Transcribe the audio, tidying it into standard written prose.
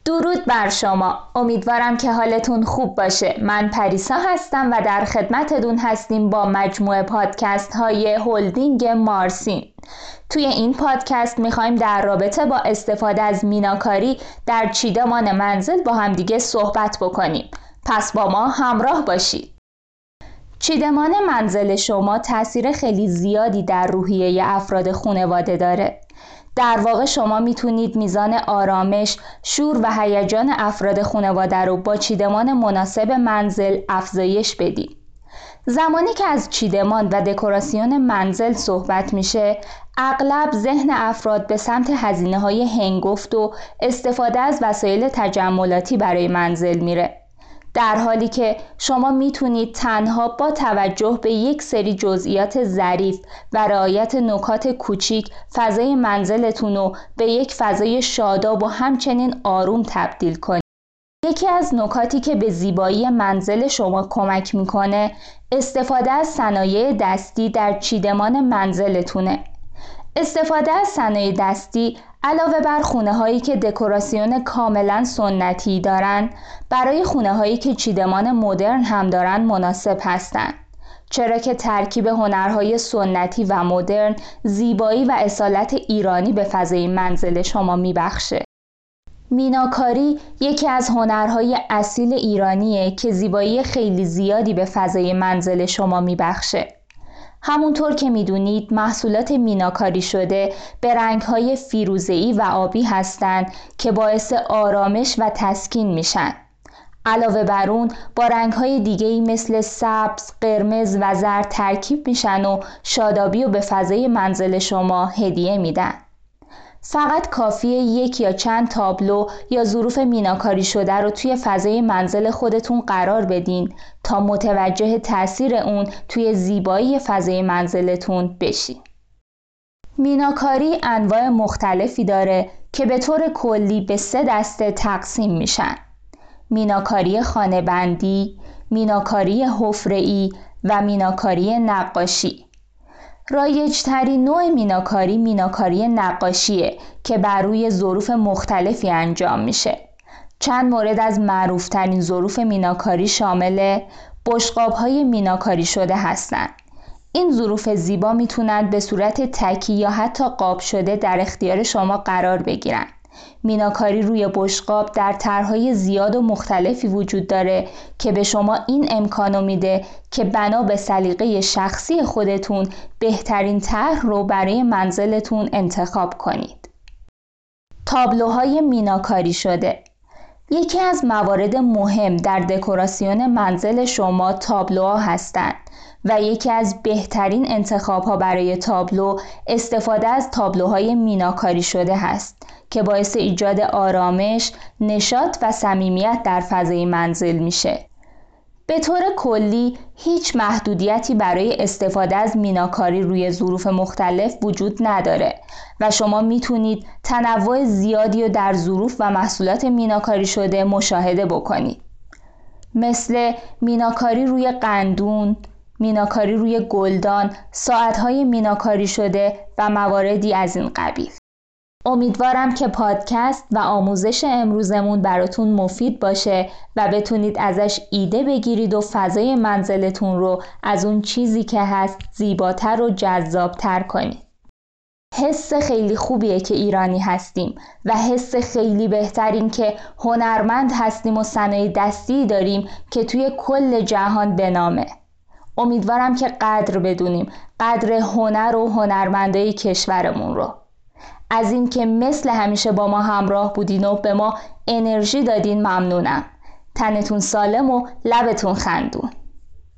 درود بر شما. امیدوارم که حالتون خوب باشه. من پریسا هستم و در خدمتتون هستیم با مجموعه پادکست های هلدینگ مارسین. توی این پادکست میخوایم در رابطه با استفاده از میناکاری در چیدمان منزل با همدیگه صحبت بکنیم. پس با ما همراه باشید. چیدمان منزل شما تأثیر خیلی زیادی در روحیه افراد خانواده داره. در واقع شما میتونید میزان آرامش، شور و هیجان افراد خانواده رو با چیدمان مناسب منزل افزایش بدید. زمانی که از چیدمان و دکوراسیون منزل صحبت میشه، اغلب ذهن افراد به سمت هزینه‌های هنگفت و استفاده از وسایل تجملاتی برای منزل میره. در حالی که شما میتونید تنها با توجه به یک سری جزئیات ظریف و رعایت نکات کوچیک فضای منزلتون رو به یک فضای شاداب و همچنین آروم تبدیل کنید. یکی از نکاتی که به زیبایی منزل شما کمک میکنه استفاده از صنایع دستی در چیدمان منزلتونه. استفاده از صنایع دستی علاوه بر خونه‌هایی که دکوراسیون کاملا سنتی دارن، برای خونه‌هایی که چیدمان مدرن هم دارن مناسب هستند. چرا که ترکیب هنرهای سنتی و مدرن زیبایی و اصالت ایرانی به فضای منزل شما میبخشه. میناکاری یکی از هنرهای اصیل ایرانیه که زیبایی خیلی زیادی به فضای منزل شما میبخشه. همونطور که میدونید محصولات میناکاری شده به رنگ‌های فیروزه‌ای و آبی هستند که باعث آرامش و تسکین میشن. علاوه بر اون با رنگ‌های دیگه‌ای مثل سبز، قرمز و زرد ترکیب میشن و شادابی رو به فضای منزل شما هدیه میدن. فقط کافیه یک یا چند تابلو یا ظروف میناکاری شده رو توی فضای منزل خودتون قرار بدین تا متوجه تأثیر اون توی زیبایی فضای منزلتون بشین. میناکاری انواع مختلفی داره که به طور کلی به 3 دسته تقسیم میشن: میناکاری خانه‌بندی، میناکاری حفره‌ای و میناکاری نقاشی. رایج‌ترین نوع میناکاری نقاشیه که بر روی ظروف مختلفی انجام میشه. چند مورد از معروفترین ظروف میناکاری شامل بشقاب‌های میناکاری شده هستند. این ظروف زیبا میتونند به صورت تکی یا حتی قاب شده در اختیار شما قرار بگیرن. میناکاری روی بشقاب در طرح‌های زیاد و مختلفی وجود داره که به شما این امکانو میده که بنا به سلیقه شخصی خودتون بهترین طرح رو برای منزلتون انتخاب کنید. تابلوهای میناکاری شده. یکی از موارد مهم در دکوراسیون منزل شما تابلوها هستند و یکی از بهترین انتخاب‌ها برای تابلو استفاده از تابلوهای میناکاری شده هست که باعث ایجاد آرامش، نشاط و صمیمیت در فضای منزل میشه. به طور کلی هیچ محدودیتی برای استفاده از میناکاری روی ظروف مختلف وجود نداره و شما میتونید تنوع زیادی رو در ظروف و محصولات میناکاری شده مشاهده بکنید. مثل میناکاری روی قندون، میناکاری روی گلدان، ساعت‌های میناکاری شده و مواردی از این قبیل. امیدوارم که پادکست و آموزش امروزمون براتون مفید باشه و بتونید ازش ایده بگیرید و فضای منزلتون رو از اون چیزی که هست زیباتر و جذابتر کنید. حس خیلی خوبیه که ایرانی هستیم و حس خیلی بهترین که هنرمند هستیم و صنایع دستی داریم که توی کل جهان به نامه. امیدوارم که قدر بدونیم، قدر هنر و هنرمندای کشورمون رو. از این که مثل همیشه با ما همراه بودین و به ما انرژی دادین ممنونم. تنتون سالم و لبتون خندون.